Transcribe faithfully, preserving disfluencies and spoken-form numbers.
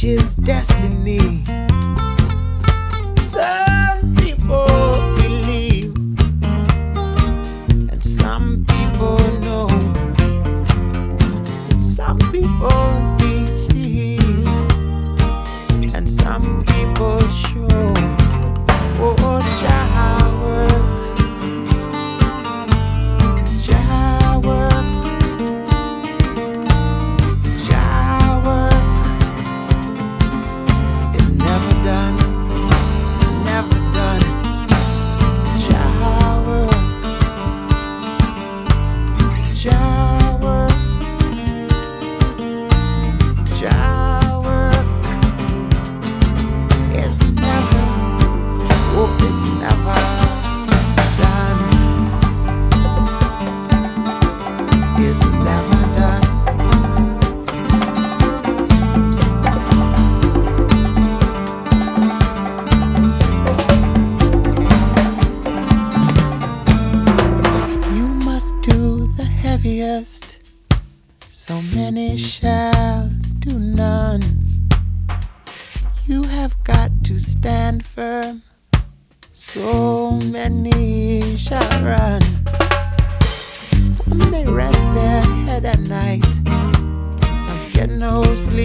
is destiny. Some people believe, and some people know. Some people deceive, and some people show. Oh, Jah work, Jah work, Jah work is never done, never done. Jah work, Jah work, Jah work is never, oh, it's never done. It's never done. You must do the heaviest, so many shall do none. You have got to stand firm, so many shall run. Some they rest their head at night, some get no sleep.